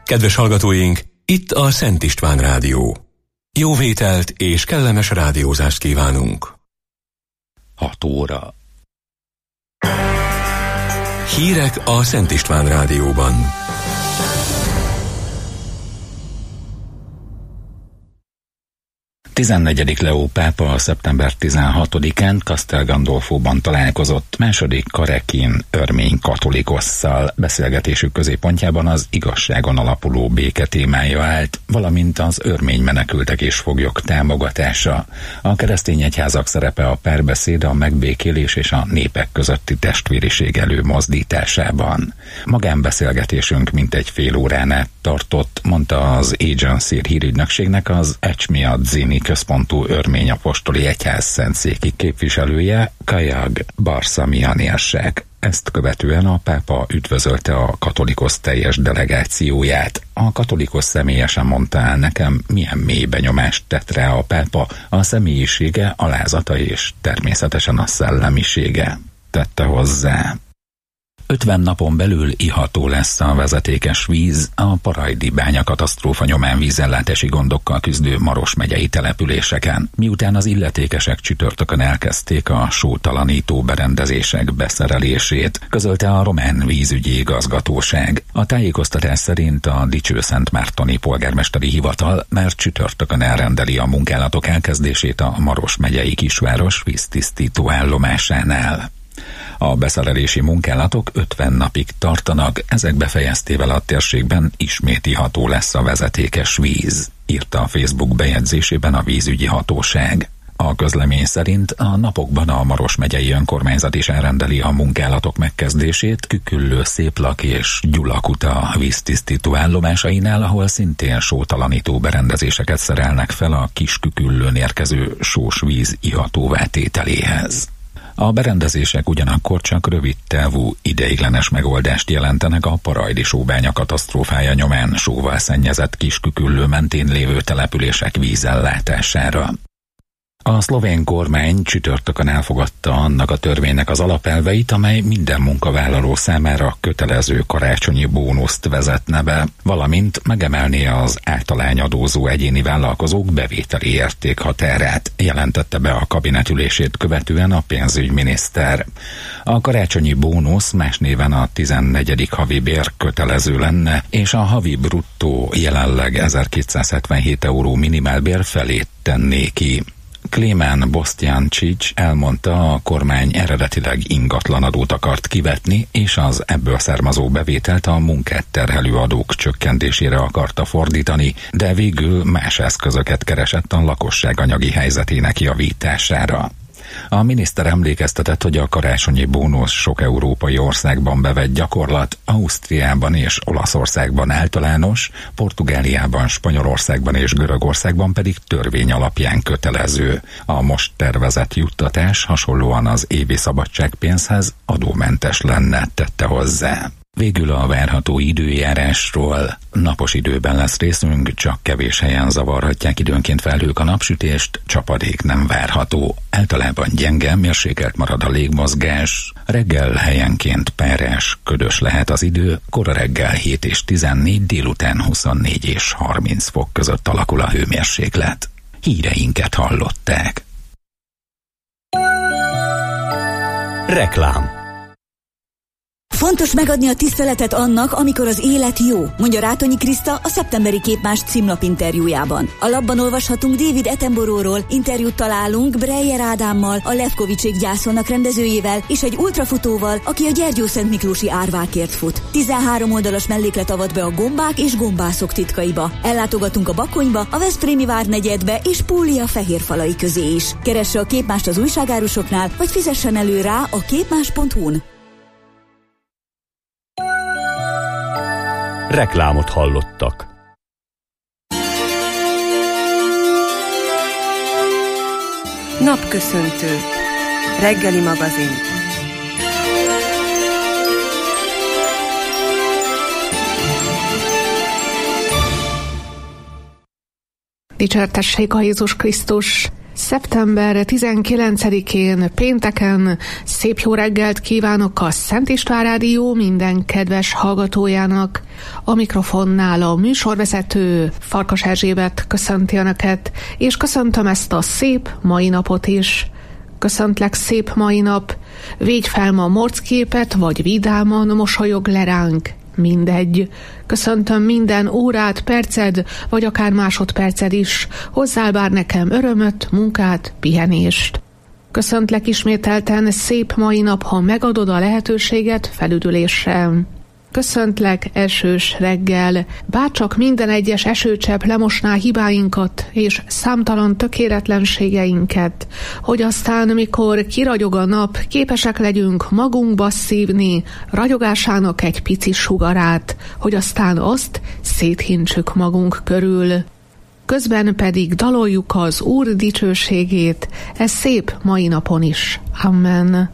Kedves hallgatóink, itt a Szent István Rádió. Jó vételt és kellemes rádiózást kívánunk. 6 óra. Hírek a Szent István Rádióban. A 14. Leó pápa szeptember 16-án Castel Gandolfóban találkozott második Karekin örmény katolikosszal. Beszélgetésük középpontjában az igazságon alapuló béke témája állt, valamint az örmény menekültek és foglyok támogatása. A keresztény egyházak szerepe a párbeszéd, a megbékélés és a népek közötti testvériség előmozdításában. Magánbeszélgetésünk mintegy fél órán át tartott, mondta az Agency hírügynökségnek az Ecsmiadzini központú örmény apostoli egyház szentszéki képviselője, Kajag Barszamianérsek. Ezt követően a pápa üdvözölte a katolikosz teljes delegációját. A katolikosz személyesen mondta el nekem, milyen mély benyomást tett rá a pápa, a személyisége, alázata és természetesen a szellemisége, tette hozzá. 50 napon belül iható lesz a vezetékes víz a Parajdi bányakatasztrófa nyomán vízellátási gondokkal küzdő Maros megyei településeken, miután az illetékesek csütörtökön elkezdték a sótalanító berendezések beszerelését, közölte a román vízügyi igazgatóság. A tájékoztatás szerint a Dicsőszentmártoni polgármesteri hivatal már csütörtökön elrendeli a munkálatok elkezdését a Maros megyei kisváros víztisztító állomásánál. A beszerelési munkálatok 50 napig tartanak, ezek befejeztével a térségben ismét iható lesz a vezetékes víz, írta a Facebook bejegyzésében a vízügyi hatóság. A közlemény szerint a napokban a Maros megyei önkormányzat is elrendeli a munkálatok megkezdését Küküllő, Széplak és Gyulakuta víztisztító állomásainál, ahol szintén sótalanító berendezéseket szerelnek fel a Kisküküllőn érkező sós víz ihatóvá tételéhez. A berendezések ugyanakkor csak rövid távú, ideiglenes megoldást jelentenek a Parajdi sóbánya katasztrófája nyomán sóval szennyezett Kisküküllő mentén lévő települések vízellátására. A szlovén kormány csütörtökön elfogadta annak a törvénynek az alapelveit, amely minden munkavállaló számára kötelező karácsonyi bónuszt vezetne be, valamint megemelné az általányadózó egyéni vállalkozók bevételi értékhatárát, jelentette be a kabinetülését követően a pénzügyminiszter. A karácsonyi bónusz más néven a 14. havi bér kötelező lenne, és a havi bruttó jelenleg 1277 euró minimálbér felét tenné ki. Klémán Bosztjáncsics elmondta, a kormány eredetileg ingatlanadót akart kivetni, és az ebből származó bevételt a munkát terhelő adók csökkentésére akarta fordítani, de végül más eszközöket keresett a lakosság anyagi helyzetének javítására. A miniszter emlékeztetett, hogy a karácsonyi bónusz sok európai országban bevett gyakorlat, Ausztriában és Olaszországban általános, Portugáliában, Spanyolországban és Görögországban pedig törvény alapján kötelező. A most tervezett juttatás hasonlóan az évi szabadságpénzhez adómentes lenne, tette hozzá. Végül a várható időjárásról. Napos időben lesz részünk, csak kevés helyen zavarhatják időnként felhők a napsütést, csapadék nem várható. Általában gyenge, mérsékelt marad a légmozgás, reggel helyenként páras, ködös lehet az idő, kora reggel 7 és 14, délután 24 és 30 fok között alakul a hőmérséklet. Híreinket hallották. Reklám. Fontos megadni a tiszteletet annak, amikor az élet jó, mondja Rátonyi Kriszta a szeptemberi Képmás címlap interjújában. A lapban olvashatunk David Attenborough-ról, interjút találunk Breyer Ádámmal, a Levkovicsék gyászolnak rendezőjével, és egy ultrafutóval, aki a Gyergyószentmiklósi árvákért fut. 13 oldalas melléklet avat be a gombák és gombászok titkaiba. Ellátogatunk a Bakonyba, a Veszprémi várnegyedbe és Púlia fehérfalai közé is. Keresse a Képmást az újságárusoknál, vagy fizessen elő rá a képmás.hu-n. Reklámot hallottak. Napköszöntő. Reggeli magazin. Dicsértessék a Jézus Krisztus! Szeptember 19-én pénteken szép jó reggelt kívánok a Szent István Rádió minden kedves hallgatójának. A mikrofonnál a műsorvezető Farkas Erzsébet köszönti Önöket, és köszöntöm ezt a szép mai napot is. Köszöntlek szép mai nap, védj fel ma morcképet, vagy vidáman mosolyog le ránk. Mindegy. Köszöntöm minden órát, perced, vagy akár másodperced is. Hozzál bár nekem örömöt, munkát, pihenést. Köszöntlek ismételten szép mai nap, ha megadod a lehetőséget felüdülésre. Köszöntlek esős reggel, bárcsak minden egyes esőcsepp lemosná hibáinkat és számtalan tökéletlenségeinket, hogy aztán, mikor kiragyog a nap, képesek legyünk magunkba szívni ragyogásának egy pici sugarát, hogy aztán azt széthintsük magunk körül. Közben pedig daloljuk az Úr dicsőségét, ez szép mai napon is. Amen.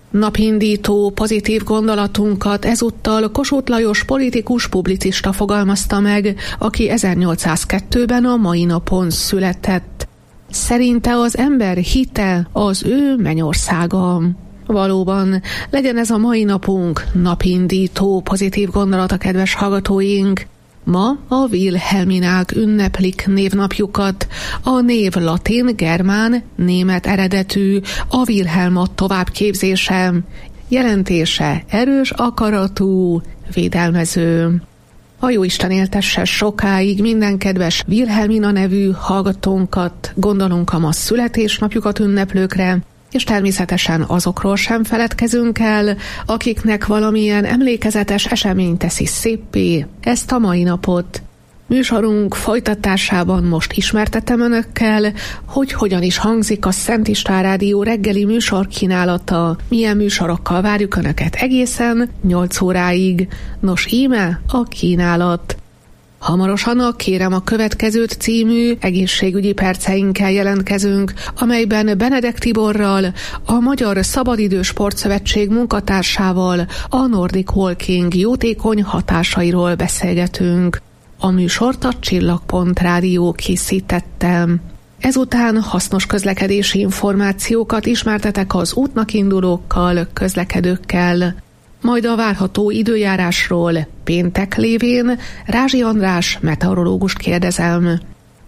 Napindító pozitív gondolatunkat ezúttal Kossuth Lajos politikus publicista fogalmazta meg, aki 1802-ben a mai napon született. Szerinte az ember hite az ő mennyországa. Valóban, legyen ez a mai napunk napindító pozitív gondolata, kedves hallgatóink. Ma a Wilhelminák ünneplik névnapjukat. A név latin, germán, német eredetű, a Wilhelma továbbképzése. Jelentése erős akaratú, védelmező. A Jóisten éltesse sokáig minden kedves Wilhelmina nevű hallgatónkat, gondolunk a ma születésnapjukat ünneplőkre, és természetesen azokról sem feledkezünk el, akiknek valamilyen emlékezetes esemény teszi széppé ezt a mai napot. Műsorunk folytatásában most ismertetem Önökkel, hogy hogyan is hangzik a Szent István Rádió reggeli műsorkínálata, milyen műsorokkal várjuk Önöket egészen 8 óráig. Nos, íme a kínálat. Hamarosan a Kérem a következőt című egészségügyi perceinkkel jelentkezünk, amelyben Benedek Tiborral, a Magyar Szabadidő Sportszövetség munkatársával a Nordic Walking jótékony hatásairól beszélgetünk. A műsort a Csillagpont Rádió készítette. Ezután hasznos közlekedési információkat ismertetek az útnak indulókkal, közlekedőkkel. Majd a várható időjárásról péntek lévén Rázsi András meteorológust kérdezem.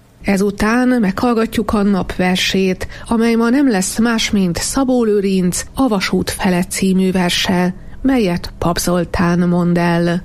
Ezután meghallgatjuk a napversét, amely ma nem lesz más, mint Szabó Lőrinc A vasút fele című verse, melyet Pap Zoltán mond el.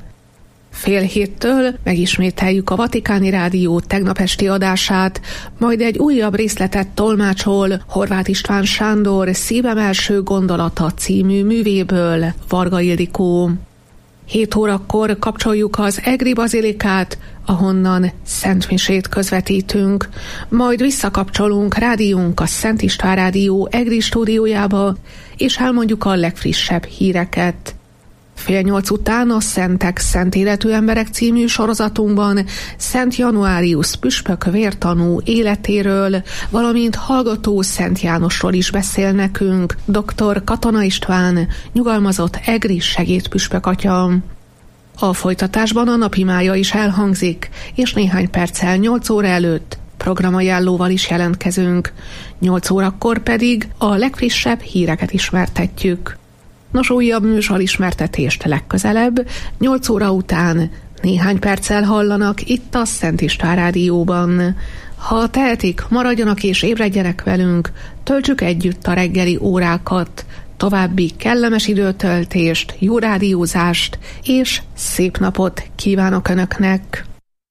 6:30 megismételjük a Vatikáni Rádió tegnap esti adását, majd egy újabb részletet tolmácsol Horváth István Sándor Szívem első gondolata című művéből Varga Ildikó. 7 órakor kapcsoljuk az Egri Bazilikát, ahonnan szentmisét közvetítünk, majd visszakapcsolunk rádiónk a Szent István Rádió Egri stúdiójába, és elmondjuk a legfrissebb híreket. 7:30 után a Szentek Szent Életű Emberek című sorozatunkban Szent Januárius püspök vértanú életéről, valamint hallgató Szent Jánosról is beszél nekünk dr. Katona István, nyugalmazott egri segédpüspök atya. A folytatásban a napimája is elhangzik, és néhány perccel 8 óra előtt programajánlóval is jelentkezünk. 8 órakor pedig a legfrissebb híreket ismertetjük. Nos, újabb műsorismertetést legközelebb, 8 óra után néhány perccel hallanak itt a Szent István Rádióban. Ha tehetik, maradjanak és ébredjenek velünk, töltsük együtt a reggeli órákat, további kellemes időtöltést, jó rádiózást és szép napot kívánok Önöknek!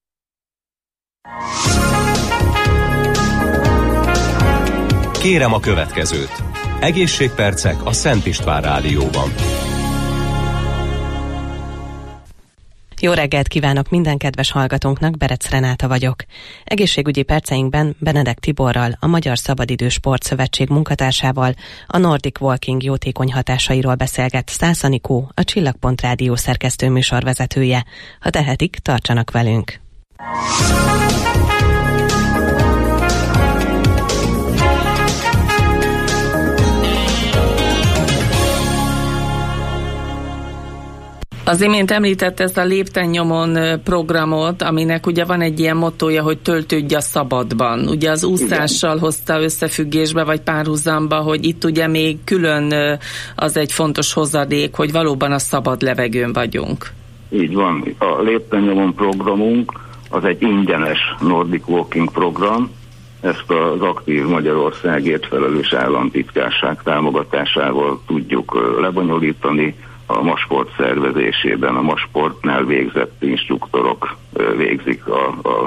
Kérem a következőt. Egészségpercek a Szent István Rádióban. Jó reggelt kívánok minden kedves hallgatónknak, Berec Renáta vagyok. Egészségügyi perceinkben Benedek Tiborral, a Magyar Szabadidő Sportszövetség munkatársával, a Nordic Walking jótékony hatásairól beszélget Szász Anikó, a Csillagpont Rádió szerkesztő műsorvezetője. Ha tehetik, tartsanak velünk! A Az imént említett ezt a lépten-nyomon programot, aminek ugye van egy ilyen mottója, hogy töltődj a szabadban. Ugye az úszással hozta összefüggésbe, vagy párhuzamba, hogy itt ugye még külön az egy fontos hozadék, hogy valóban a szabad levegőn vagyunk. Így van. A lépten-nyomon programunk az egy ingyenes Nordic Walking program. Ezt az aktív Magyarországért felelős államtitkárság támogatásával tudjuk lebonyolítani. A MASport szervezésében a MASportnál végzett instruktorok végzik a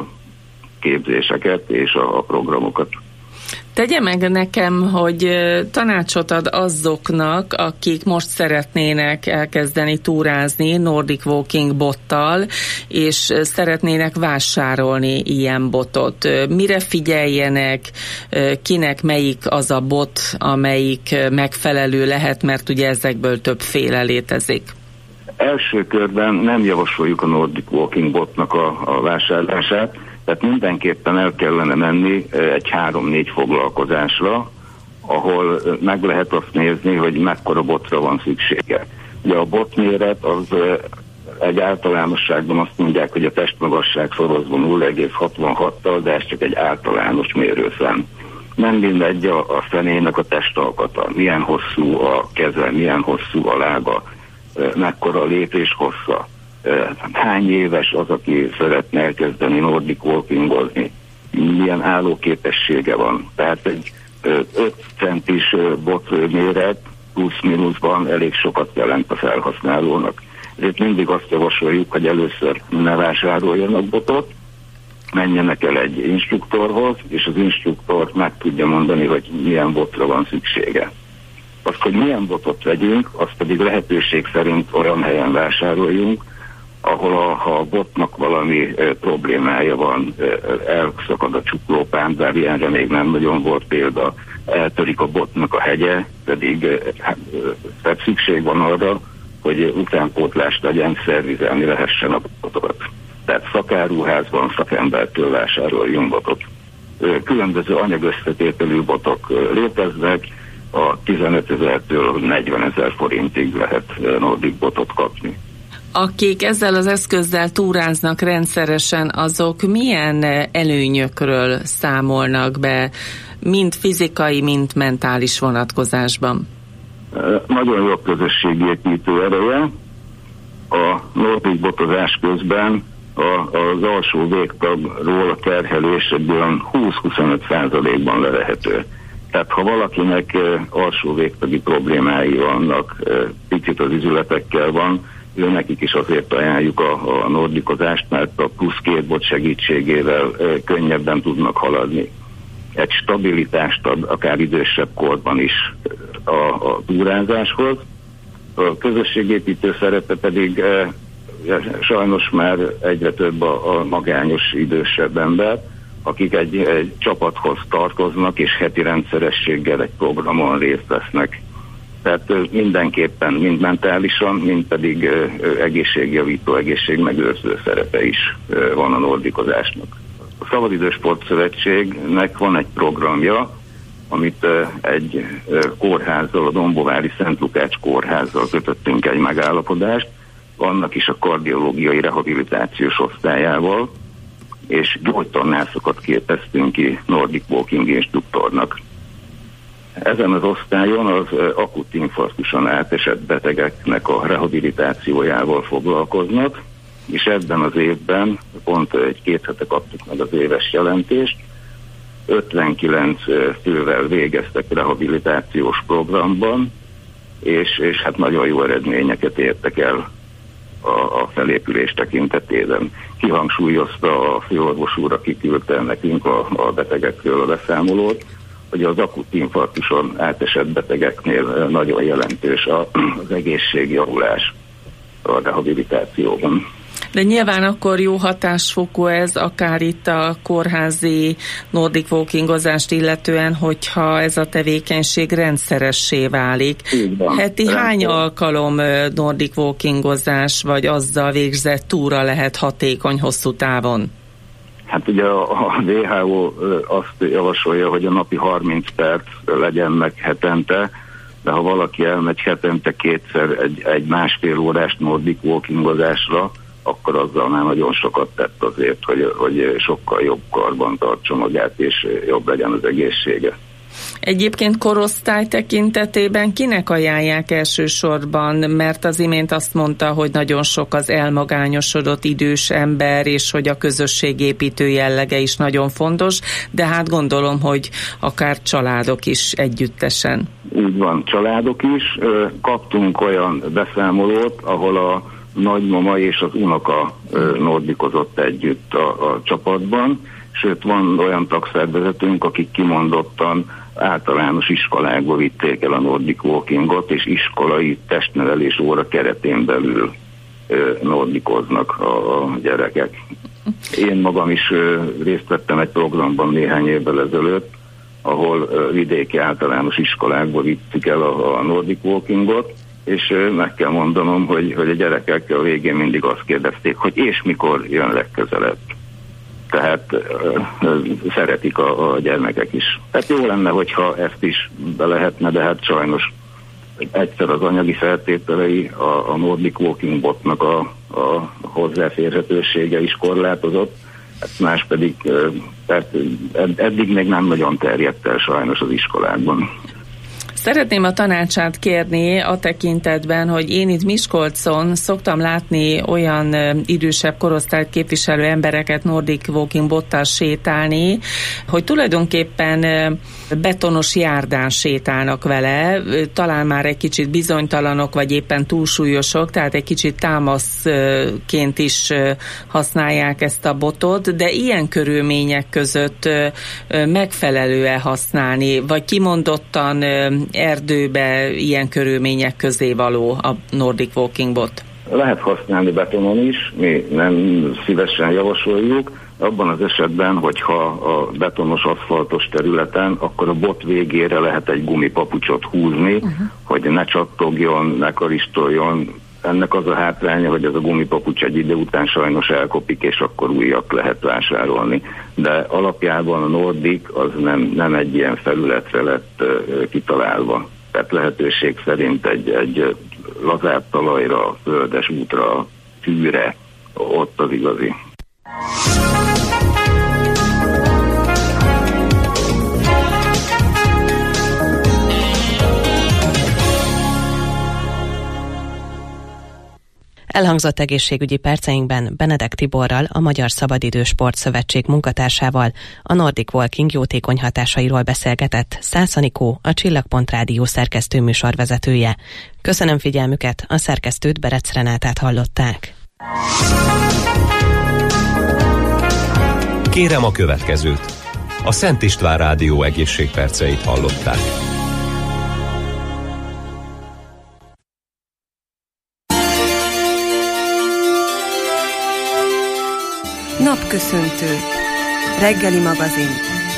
képzéseket és a programokat. Tegye meg nekem, hogy tanácsot ad azoknak, akik most szeretnének elkezdeni túrázni Nordic Walking bottal, és szeretnének vásárolni ilyen botot. Mire figyeljenek, kinek melyik az a bot, amelyik megfelelő lehet, mert ugye ezekből többféle létezik? Első körben nem javasoljuk a Nordic Walking botnak a vásárlását, tehát mindenképpen el kellene menni egy 3-4 foglalkozásra, ahol meg lehet azt nézni, hogy mekkora botra van szüksége. Ugye a botméret az egy általánosságban azt mondják, hogy a testmagasság szorozva 0,66-tal, de ez csak egy általános mérőszám. Nem mindegy a személynek a testalkata, milyen hosszú a keze, milyen hosszú a lába, mekkora a lépés hossza. Hány éves az, aki szeretne elkezdeni Nordic Walkingozni, milyen állóképessége van. Tehát egy 5 centis bot méret plusz-minuszban elég sokat jelent a felhasználónak. Ezért mindig azt javasoljuk, hogy először ne vásároljanak botot, menjenek el egy instruktorhoz, és az instruktor meg tudja mondani, hogy milyen botra van szüksége. Azt, hogy milyen botot vegyünk, azt pedig lehetőség szerint olyan helyen vásároljunk, ahol ha a botnak valami problémája van, elszakad a csuklópán, bár ilyenre még nem nagyon volt példa, eltörik a botnak a hegye, pedig tehát szükség van arra, hogy utánpótlást legyen, szervizelni lehessen a botokat. Tehát szakáruházban szakembertől vásároljunk botot. Különböző anyagösszetételű botok léteznek, a 15 000-től 40 000 forintig lehet Nordic botot kapni. Akik ezzel az eszközzel túráznak rendszeresen, azok milyen előnyökről számolnak be, mind fizikai, mind mentális vonatkozásban? Nagyon jó közösségépítő ereje. A Nordic botozás közben az alsó végtagról a terhelés egy olyan 20-25%-ban levehető. Tehát ha valakinek alsó végtagi problémái vannak, picit az izületekkel van, nekik is azért ajánljuk a nordikozást, mert a plusz 2 bot segítségével könnyebben tudnak haladni. Egy stabilitást ad akár idősebb korban is a túrázáshoz. A közösségépítő szerepe pedig sajnos már egyre több a magányos idősebb ember, akik egy csapathoz tartoznak, és heti rendszerességgel egy programon részt vesznek. Tehát mindenképpen mind mentálisan, mind pedig egészségjavító, egészségmegőrző szerepe is van a nordikozásnak. A Szabadidős Sportszövetségnek van egy programja, amit egy kórházzal, a Dombovári Szent Lukács kórházzal kötöttünk egy megállapodást, annak is a kardiológiai rehabilitációs osztályával, és gyógytornászokat képeztünk ki Nordic Walking instruktornak. Ezen az osztályon az akut infarktuson átesett betegeknek a rehabilitációjával foglalkoznak, és ebben az évben, pont 2 hete kaptuk meg az éves jelentést, 59 fővel végeztek rehabilitációs programban, és hát nagyon jó eredményeket értek el a felépülés tekintetében. Kihangsúlyozta a főorvos úr, aki küldte nekünk a betegekről a beszámolót, hogy az akut infarktuson átesett betegeknél nagyon jelentős az egészségjavulás a rehabilitációban. De nyilván akkor jó hatásfokú ez, akár itt a kórházi Nordic Walkingozást illetően, hogyha ez a tevékenység rendszeressé válik. Heti hány alkalom Nordic Walkingozás, vagy azzal végzett túra lehet hatékony hosszú távon? Hát ugye a WHO azt javasolja, hogy a napi 30 perc legyen meg hetente. de ha valaki elmegy hetente kétszer egy másfél órás nordic walkingozásra, akkor azzal már nagyon sokat tett azért, hogy sokkal jobb karban tartson magát, és jobb legyen az egészsége. Egyébként korosztály tekintetében kinek ajánlják elsősorban, mert az imént azt mondta, hogy nagyon sok az elmagányosodott idős ember, és hogy a közösségépítő jellege is nagyon fontos, de hát gondolom, hogy akár családok is együttesen. Úgy van, családok is. Kaptunk olyan beszámolót, ahol a nagymama és az unoka nordikozott együtt a csapatban, sőt van olyan tagszervezetünk, akik kimondottan általános iskolákba vitték el a Nordic Walkingot, és iskolai testnevelés óra keretén belül nordikoznak a gyerekek. Én magam is részt vettem egy programban néhány évvel ezelőtt, ahol vidéki általános iskolákba vittük el a Nordic Walkingot, és meg kell mondanom, hogy a gyerekek a végén mindig azt kérdezték, hogy és mikor jön legközelebb. Tehát szeretik a gyermekek is. Tehát jó lenne, hogyha ezt is be lehetne, de hát sajnos egyszer az anyagi feltételei a Nordic Walking botnak a hozzáférhetősége is korlátozott, más pedig tehát eddig még nem nagyon terjedt el sajnos az iskolákban. Szeretném a tanácsát kérni a tekintetben, hogy én itt Miskolcon szoktam látni olyan idősebb korosztályt képviselő embereket Nordic Walking bottal sétálni, hogy tulajdonképpen betonos járdán sétálnak vele, talán már egy kicsit bizonytalanok, vagy éppen túlsúlyosok, tehát egy kicsit támaszként is használják ezt a botot, de ilyen körülmények között megfelelő-e használni, vagy kimondottan erdőbe ilyen körülmények közé való a Nordic Walking bot? Lehet használni betonon is, mi nem szívesen javasoljuk. Abban az esetben, hogyha a betonos aszfaltos területen, akkor a bot végére lehet egy gumipapucsot húzni, hogy ne csattogjon, ne karistoljon. Ennek az a hátránya, hogy ez a gumipapucs egy idő után sajnos elkopik, és akkor újat lehet vásárolni. De alapjában a Nordic az nem egy ilyen felületre lett kitalálva. Tehát lehetőség szerint egy lazább talajra, földes útra, tűre, ott az igazi. Elhangzott egészségügyi perceinkben Benedek Tiborral, a Magyar Szabadidős Sportszövetség munkatársával a Nordic Walking jótékony hatásairól beszélgetett Szász Anikó, a Csillagpont Rádió szerkesztő műsorvezetője. Köszönöm figyelmüket, a szerkesztőt, Berec Renátát hallották. Kérem a következőt. A Szent István Rádió egészségperceit hallották. Napköszöntő. Reggeli magazin.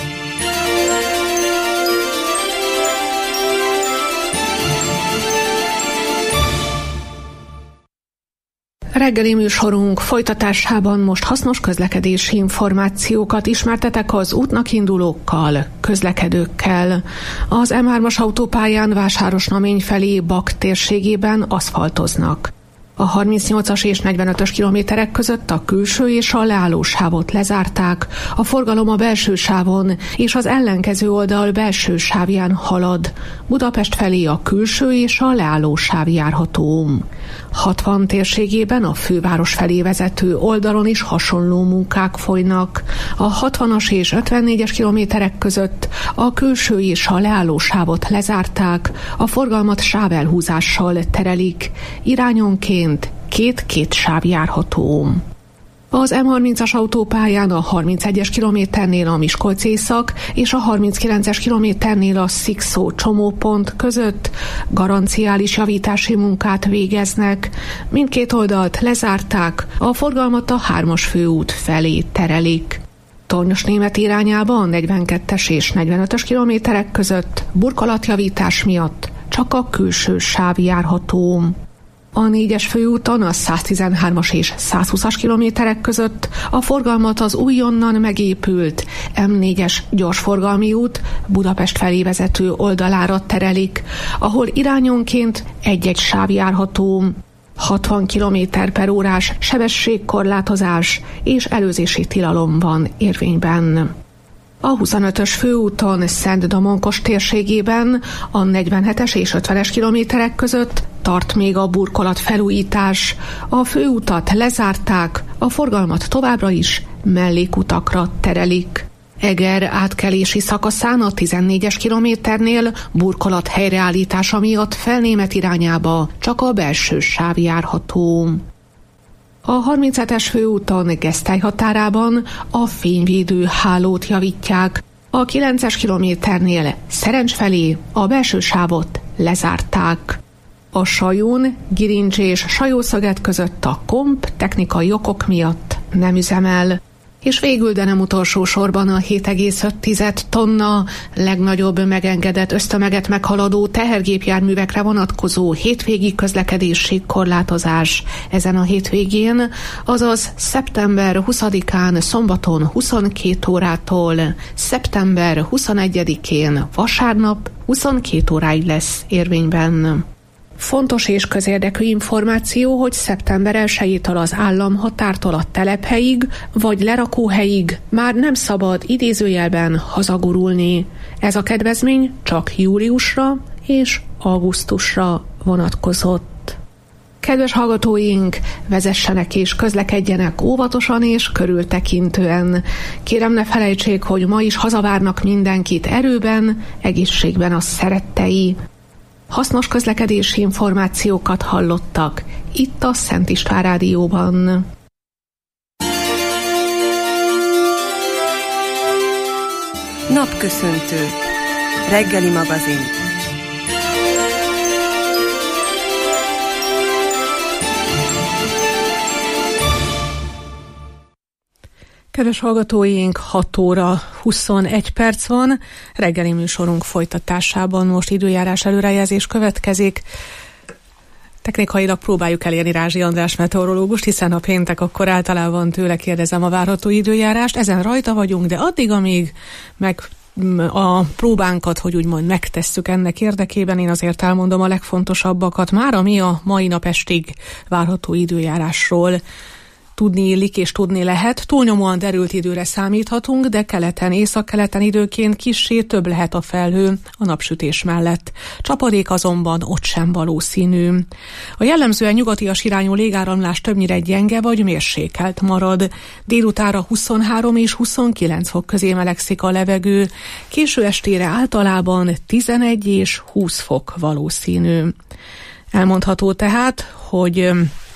Reggeli műsorunk folytatásában most hasznos közlekedési információkat ismertetek az útnak indulókkal, közlekedőkkel. Az M3-as autópályán Vásárosnamény felé Bak térségében aszfaltoznak. A 38-as és 45-ös kilométerek között a külső és a leálló sávot lezárták, a forgalom a belső sávon és az ellenkező oldal belső sávján halad. Budapest felé a külső és a leálló sáv járható. 60 térségében a főváros felé vezető oldalon is hasonló munkák folynak. A 60-as és 54-es kilométerek között a külső és a leálló sávot lezárták, a forgalmat sávelhúzással terelik, irányonként két sáv járható. Az M30-as autópályán a 31-es kilométernél a Miskolc-Észak és a 39-es kilométernél a Szikszó csomópont között garanciális javítási munkát végeznek. Mindkét oldalt lezárták, a forgalmat a 3-as főút felé terelik. Tornyos-Német irányába a 42-es és 45-ös kilométerek között burkolatjavítás miatt csak a külső sáv járható. A 4-es főúton a 113-as és 120-as kilométerek között a forgalmat az újonnan megépült M4-es gyorsforgalmi út Budapest felé vezető oldalára terelik, ahol irányonként egy-egy sáv járható. 60 km/h sebességkorlátozás és előzési tilalom van érvényben. A 25-ös főúton Szent-Domonkos térségében a 47-es és 50-es kilométerek között tart még a burkolatfelújítás. A főutat lezárták, a forgalmat továbbra is mellékutakra terelik. Eger átkelési szakaszán a 14-es kilométernél burkolat helyreállítása miatt Felnémet irányába csak a belső sáv járható. A 37-es főúton Gesztály határában a fényvédő hálót javítják. A 9-es kilométernél Szerencs felé a belső sávot lezárták. A Sajón, Girincs és Sajószaget között a Komp technikai okok miatt nem üzemel. És végül, de nem utolsó sorban a 7,5 tonna legnagyobb megengedett össztömeget meghaladó tehergépjárművekre vonatkozó hétvégi közlekedési korlátozás ezen a hétvégén, azaz szeptember 20-án szombaton 22 órától, szeptember 21-én vasárnap 22 óráig lesz érvényben. Fontos és közérdekű információ, hogy szeptember 1-től az államhatártól a telephelyig vagy lerakóhelyig már nem szabad idézőjelben hazagurulni. Ez a kedvezmény csak júliusra és augusztusra vonatkozott. Kedves hallgatóink, vezessenek és közlekedjenek óvatosan és körültekintően. Kérem, ne felejtsék, hogy ma is hazavárnak mindenkit erőben, egészségben a szerettei. Hasznos közlekedési információkat hallottak itt a Szent István Rádióban. Napköszöntő. Reggeli magazin. Kedves hallgatóink, 6 óra 21 perc van, reggeli műsorunk folytatásában most időjárás előrejelzés következik. Technikailag próbáljuk elérni Rázsi András meteorológust, hiszen ha péntek, akkor általában tőle kérdezem a várható időjárást. Ezen rajta vagyunk, de addig, amíg meg a próbánkat, hogy úgymond megtesszük ennek érdekében, én azért elmondom a legfontosabbakat, már ami a mai nap estig várható időjárásról tudni illik és tudni lehet. Túlnyomóan derült időre számíthatunk, de keleten, északkeleten időként kissé több lehet a felhő a napsütés mellett. Csapadék azonban ott sem valószínű. A jellemzően nyugatias irányú légáramlás többnyire gyenge vagy mérsékelt marad. Délutára 23 és 29 fok közé melegszik a levegő. Késő estére általában 11 és 20 fok valószínű. Elmondható tehát, hogy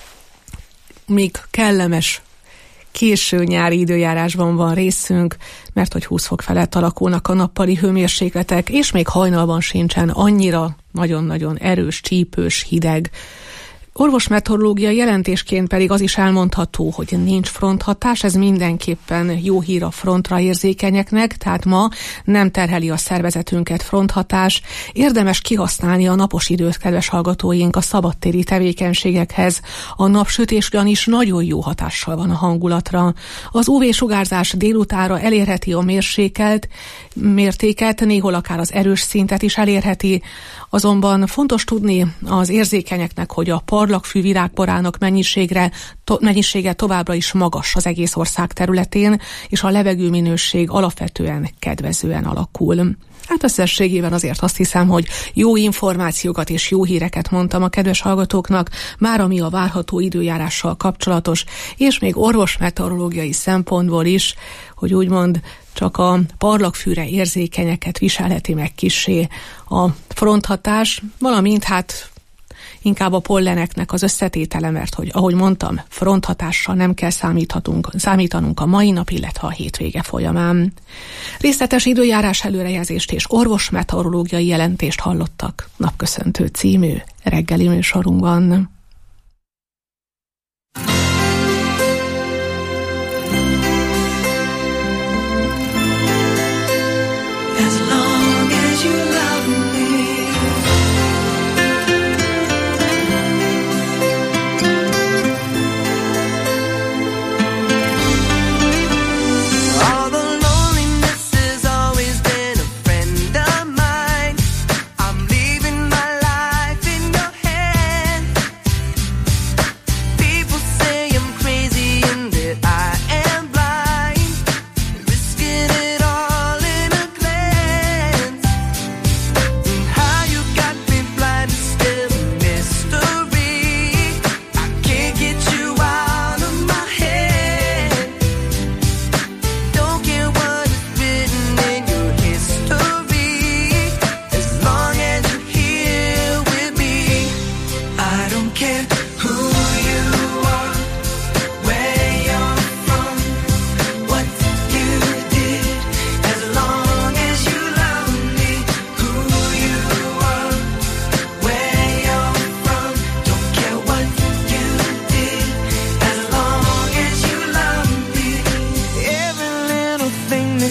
még kellemes késő nyári időjárásban van részünk, mert hogy 20 fok felett alakulnak a nappali hőmérsékletek, és még hajnalban sincsen annyira nagyon-nagyon erős, csípős, hideg. Orvosmeteorológiai jelentésként pedig az is elmondható, hogy nincs fronthatás, ez mindenképpen jó hír a frontra érzékenyeknek, tehát ma nem terheli a szervezetünket fronthatás. Érdemes kihasználni a napos időt, kedves hallgatóink, a szabadtéri tevékenységekhez. A napsütés ugyanis nagyon jó hatással van a hangulatra. Az UV-sugárzás délutára elérheti a mérsékelt mértéket, néhol akár az erős szintet is elérheti, azonban fontos tudni az érzékenyeknek, hogy a parlagfű virágporának mennyisége továbbra is magas az egész ország területén, és a levegőminőség alapvetően kedvezően alakul. Hát összességében azért azt hiszem, hogy jó információkat és jó híreket mondtam a kedves hallgatóknak, már ami a várható időjárással kapcsolatos, és még orvosmeteorológiai szempontból is, hogy úgymond csak a parlagfűre érzékenyeket viselheti meg kissé a fronthatás, valamint hát inkább a polleneknek az összetétele, mert hogy, ahogy mondtam, fronthatással nem kell számítanunk a mai nap, illetve a hétvége folyamán. Részletes időjárás előrejelzést és orvosmeteorológiai jelentést hallottak Napköszöntő című reggeli műsorunkban.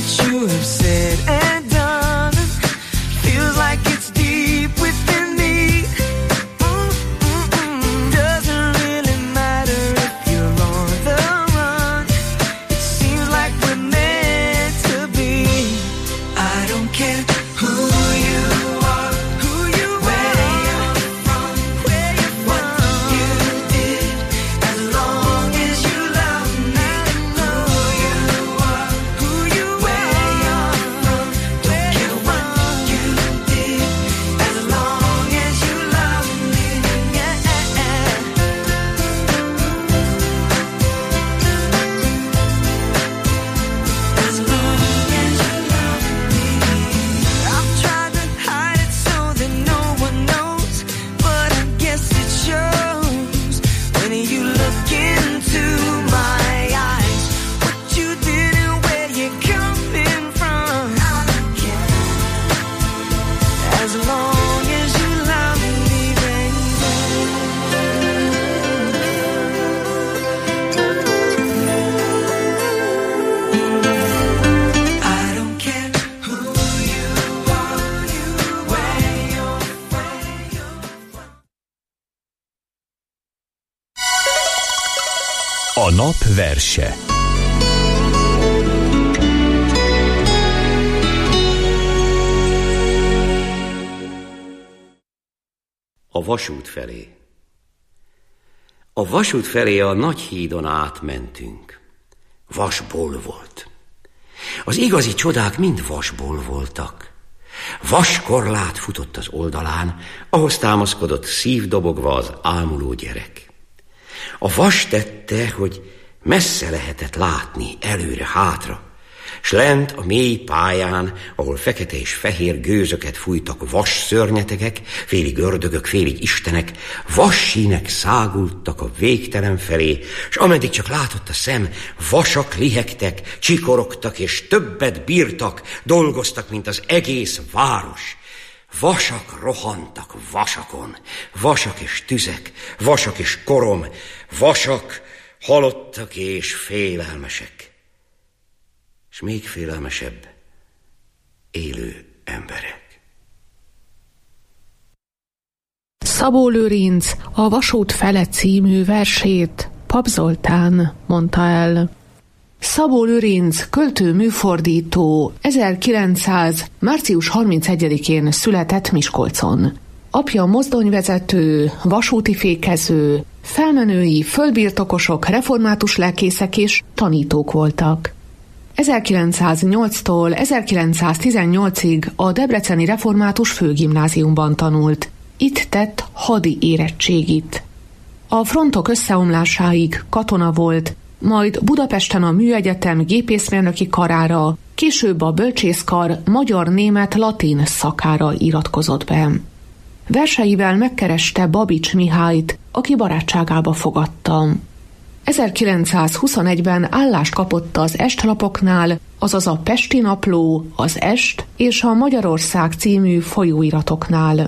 that you have said and done feels like it's deep within me. Doesn't really matter if you're on the run. It seems like we're meant to be. I don't care who you are, who you where you're from, where you're what you did, as long as you love me. Who you are, who you where you're from, don't care what you did, as long as you love me. Yeah. As long as you love me. I've tried to hide it so that no one knows, but I guess it shows when you look into my eyes. What you did and where you're coming from. I don't care. As long as you love me, baby. I don't care who you are, where you're from. A nap verse. A vasút felé. A vasút felé a nagy hídon átmentünk. Vasból volt. Az igazi csodák mind vasból voltak. Vaskorlát futott az oldalán, ahhoz támaszkodott szívdobogva az ámuló gyerek. A vas tette, hogy messze lehetett látni, előre-hátra, s lent a mély pályán, ahol fekete és fehér gőzöket fújtak vas szörnyetegek, félig ördögök, félig istenek, vassínek szágultak a végtelen felé, s ameddig csak látott a szem, vasak lihegtek, csikorogtak és többet bírtak, dolgoztak, mint az egész város. Vasak rohantak vasakon, vasak és tüzek, vasak és korom, vasak, halottak és félelmesek. És még félelmesebb, élő emberek. Szabó Lőrinc a Vasút fele című versét Pap Zoltán mondta el. Szabó Lőrinc költő műfordító 1900. március 31-én született Miskolcon. Apja mozdonyvezető, vasúti fékező, felmenői, földbirtokosok, református lelkészek és tanítók voltak. 1908-tól 1918-ig a Debreceni Református Főgimnáziumban tanult. Itt tett hadi érettségit. A frontok összeomlásáig katona volt, majd Budapesten a Műegyetem gépészmérnöki karára, később a bölcsészkar magyar-német-latin szakára iratkozott be. Verseivel megkereste Babics Mihályt, aki barátságába fogadta. 1921-ben állást kapott az Estlapoknál, azaz a Pesti Napló, az Est és a Magyarország című folyóiratoknál.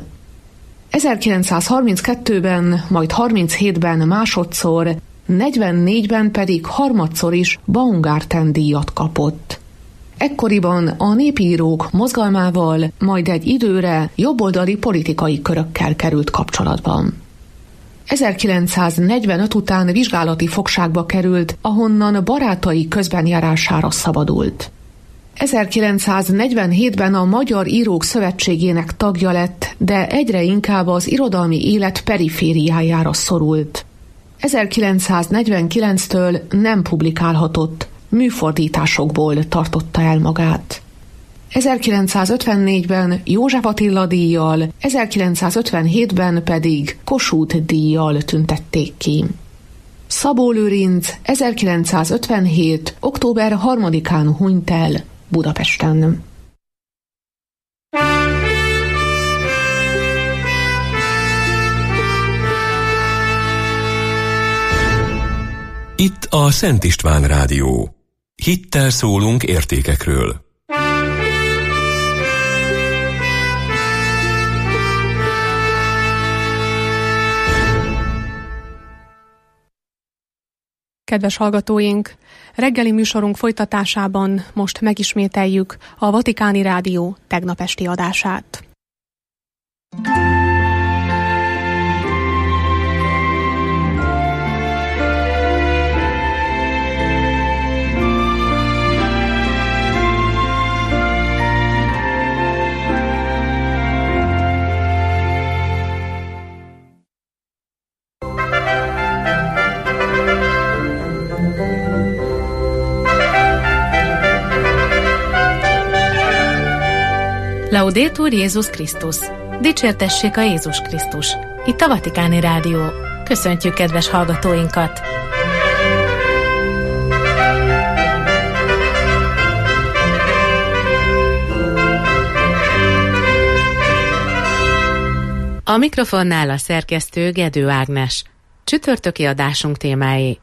1932-ben, majd 37-ben másodszor, 44-ben pedig harmadszor is Baumgarten-díjat kapott. Ekkoriban a népírók mozgalmával, majd egy időre jobboldali politikai körökkel került kapcsolatban. 1945 után vizsgálati fogságba került, ahonnan barátai közbenjárására szabadult. 1947-ben a Magyar Írók Szövetségének tagja lett, de egyre inkább az irodalmi élet perifériájára szorult. 1949-től nem publikálhatott, műfordításokból tartotta el magát. 1954-ben József Attila díjjal, 1957-ben pedig Kossuth díjjal tüntették ki. Szabó Lőrinc 1957. október 3-án hunyt el Budapesten. Itt a Szent István Rádió. Hittel szólunk értékekről. kedves hallgatóink! Reggeli műsorunk folytatásában most megismételjük a Vatikáni Rádió tegnap esti adását. Laudetur Jézus Krisztus! Dicsértessék a Jézus Krisztus! Itt a Vatikáni Rádió. Köszöntjük kedves hallgatóinkat! A mikrofonnál a szerkesztő Gedő Ágnes. Csütörtöki adásunk témái.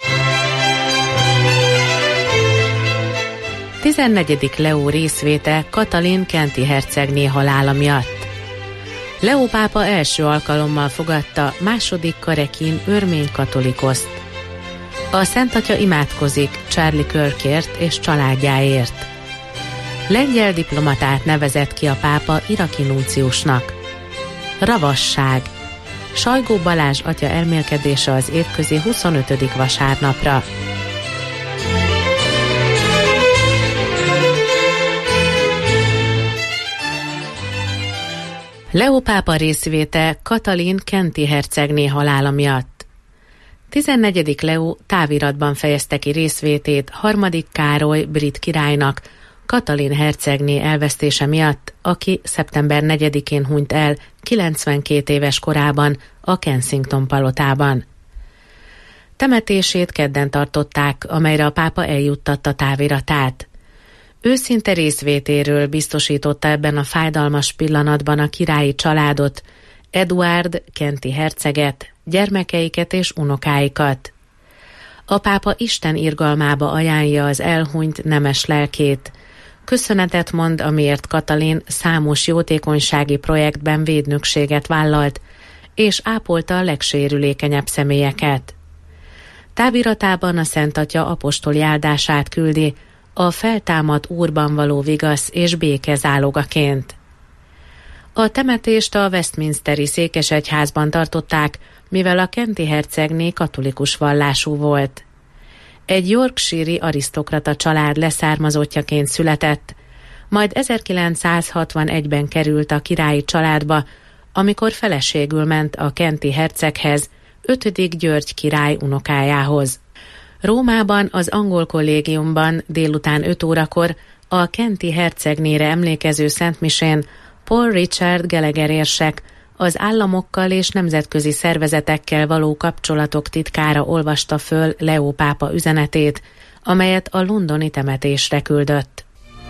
14. Leó részvéte Katalin kenti hercegné halála miatt. Leó pápa első alkalommal fogadta második Karekin örmény katolikoszt. A Szent Atya imádkozik Charlie Kirkért és családjáért. Lengyel diplomatát nevezett ki a pápa iraki nunciusnak. Ravasság. Sajgó Balázs atya elmélkedése az évközi 25. vasárnapra. Leó pápa részvéte Katalin kenti hercegné halála miatt. 14. Leó táviratban fejezte ki részvétét harmadik Károly brit királynak Katalin hercegné elvesztése miatt, aki szeptember 4-én hunyt el 92 éves korában a Kensington palotában. Temetését kedden tartották, amelyre a pápa eljuttatta táviratát. Őszinte részvétéről biztosította ebben a fájdalmas pillanatban a királyi családot, Eduárd kenti herceget, gyermekeiket és unokáikat. A pápa Isten irgalmába ajánlja az elhunyt nemes lelkét. Köszönetet mond, amiért Katalin számos jótékonysági projektben védnökséget vállalt, és ápolta a legsérülékenyebb személyeket. Táviratában a Szent Atya apostoli áldását küldi, a feltámadt Úrban való vigasz és béke zálogaként. A temetést a Westminsteri székesegyházban tartották, mivel a kenti hercegné katolikus vallású volt. Egy yorkshire-i arisztokrata család leszármazottjaként született, majd 1961-ben került a királyi családba, amikor feleségül ment a kenti herceghez, 5. György király unokájához. Rómában az angol kollégiumban délután 5 órakor a kenti hercegnére emlékező szentmisén Paul Richard Gallagher érsek az államokkal és nemzetközi szervezetekkel való kapcsolatok titkára olvasta föl Leó pápa üzenetét, amelyet a londoni temetésre küldött.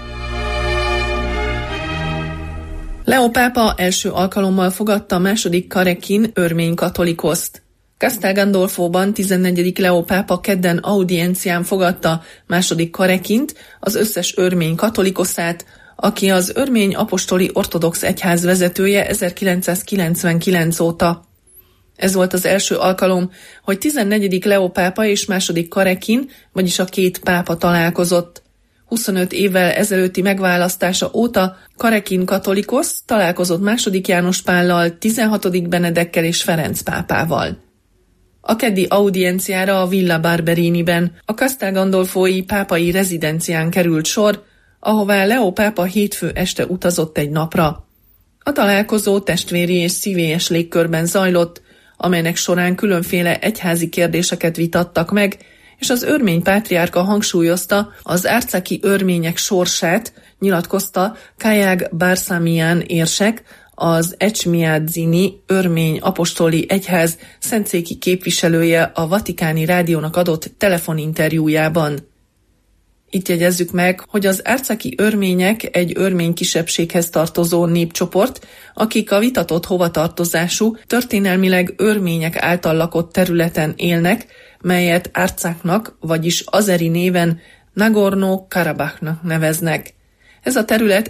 Leó pápa első alkalommal fogadta második Karekin örmény katolikoszt. Castel Gandolfóban 14. Leó pápa kedden audiencián fogadta második Karekint, az összes örmény katolikoszát, aki az örmény apostoli ortodox egyház vezetője 1999 óta. Ez volt az első alkalom, hogy 14. Leó pápa és második Karekin, vagyis a két pápa találkozott. 25 évvel ezelőtti megválasztása óta Karekin katolikosz találkozott második János Pállal, 16. Benedekkel és Ferenc pápával. A keddi audienciára a Villa Barberiniben, a Castel Gandolfói pápai rezidencián került sor, ahová Leó pápa hétfő este utazott egy napra. A találkozó testvéri és szívélyes légkörben zajlott, amelynek során különféle egyházi kérdéseket vitattak meg, és az örmény pátriárka hangsúlyozta az árcaki örmények sorsát, nyilatkozta Kajag Barsamian érsek, az Echmiadzini örmény apostoli egyház szentszéki képviselője a Vatikáni Rádiónak adott telefoninterjújában. Itt jegyezzük meg, hogy az árcaki örmények egy örmény kisebbséghez tartozó népcsoport, akik a vitatott hovatartozású, történelmileg örmények által lakott területen élnek, melyet árcáknak, vagyis azeri néven Nagorno-Karabachnak neveznek. Ez a terület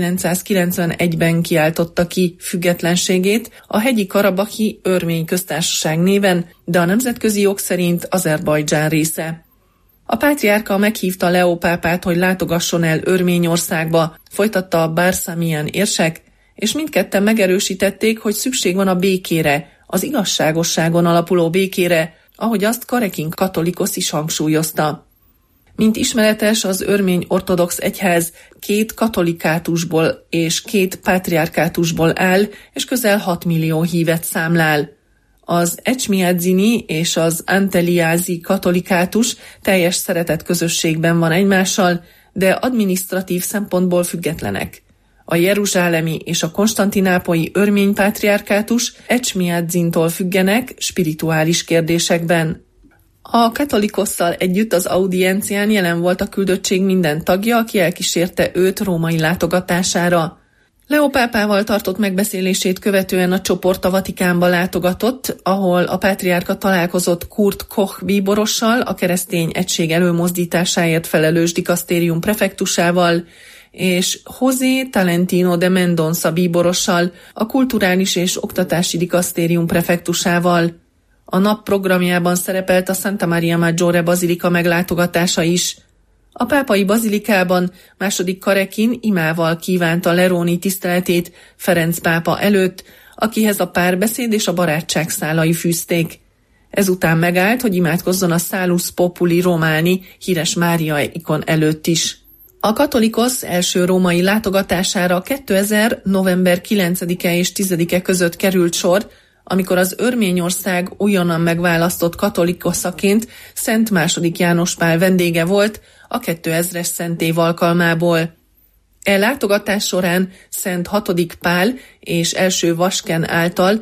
1991-ben kiáltotta ki függetlenségét a hegyi karabahi örmény köztársaság néven, de a nemzetközi jog szerint Azerbajdzsán része. A pátriárka meghívta Leó pápát, hogy látogasson el Örményországba, folytatta a Barsamian érsek, és mindketten megerősítették, hogy szükség van a békére, az igazságosságon alapuló békére, ahogy azt Karekin Katolikosz is hangsúlyozta. Mint ismeretes, az örmény ortodox egyház 2 katolikátusból és 2 pátriárkátusból áll, és közel 6 millió hívet számlál. Az Ecsmiadzini és az Anteliázi katolikátus teljes szeretett közösségben van egymással, de adminisztratív szempontból függetlenek. A jeruzsálemi és a konstantinápolyi örmény pátriárkátus Ecsmiadzintól függenek spirituális kérdésekben. A katolikosszal együtt az audiencián jelen volt a küldöttség minden tagja, aki elkísérte őt római látogatására. Leó pápával tartott megbeszélését követően a csoport a Vatikánba látogatott, ahol a pátriárka találkozott Kurt Koch bíborossal, a keresztény egység előmozdításáért felelős dikasztérium prefektusával, és José Talentino de Mendonça bíborossal, a kulturális és oktatási dikasztérium prefektusával. A nap programjában szerepelt a Santa Maria Maggiore bazilika meglátogatása is. A pápai bazilikában II. Karekin imával kívánta Leroni tiszteletét Ferenc pápa előtt, akihez a párbeszéd és a barátság szálai fűzték. Ezután megállt, hogy imádkozzon a Salus Populi Romani híres Mária ikon előtt is. A katolikosz első római látogatására 2000. november 9-e és 10-e között került sor, amikor az Örményország újonnan megválasztott katolikoszaként Szent II. János Pál vendége volt a 2000-es szentév alkalmából. E látogatás során Szent VI. Pál és első Vasken által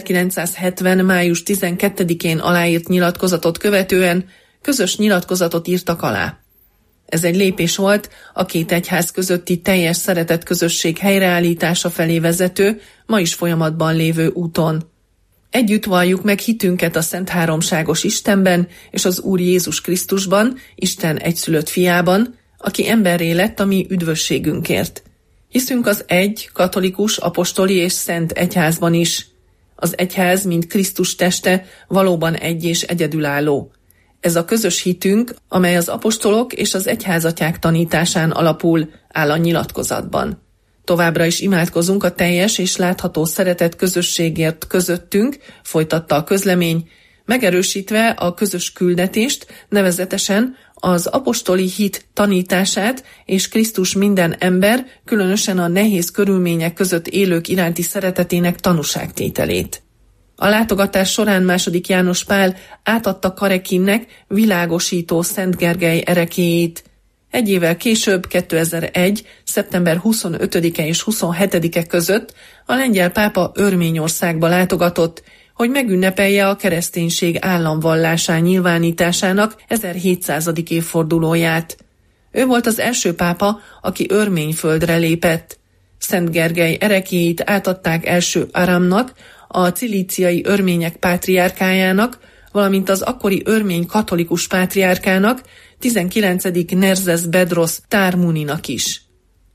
1970. május 12-én aláírt nyilatkozatot követően közös nyilatkozatot írtak alá. Ez egy lépés volt a 2 egyház közötti teljes szeretett közösség helyreállítása felé vezető, ma is folyamatban lévő úton. Együtt valljuk meg hitünket a Szent Háromságos Istenben és az Úr Jézus Krisztusban, Isten egyszülött fiában, aki emberré lett a mi üdvösségünkért. Hiszünk az egy, katolikus, apostoli és szent egyházban is. Az egyház, mint Krisztus teste, valóban egy és egyedülálló. Ez a közös hitünk, amely az apostolok és az egyházatyák tanításán alapul, áll a nyilatkozatban. Továbbra is imádkozunk a teljes és látható szeretet közösségért közöttünk, folytatta a közlemény, megerősítve a közös küldetést, nevezetesen az apostoli hit tanítását és Krisztus minden ember, különösen a nehéz körülmények között élők iránti szeretetének tanúságtételét. A látogatás során II. János Pál átadta Karekinnek világosító Szent Gergely erekéjét. Egy évvel később, 2001. szeptember 25-e és 27-e között a lengyel pápa Örményországba látogatott, hogy megünnepelje a kereszténység államvallásá nyilvánításának 1700. évfordulóját. Ő volt az első pápa, aki Örményföldre lépett. Szent Gergely erekéjét átadták első Aramnak, a cilíciai örmények pátriárkájának, valamint az akkori örmény katolikus pátriárkának, 19. Nerzes Bedros Tármuninak is.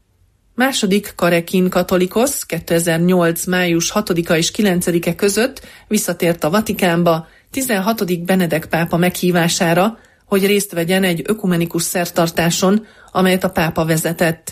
II. Karekin katolikosz 2008. május 6-a és 9-e között visszatért a Vatikánba 16. Benedek pápa meghívására, hogy részt vegyen egy ökumenikus szertartáson, amelyet a pápa vezetett.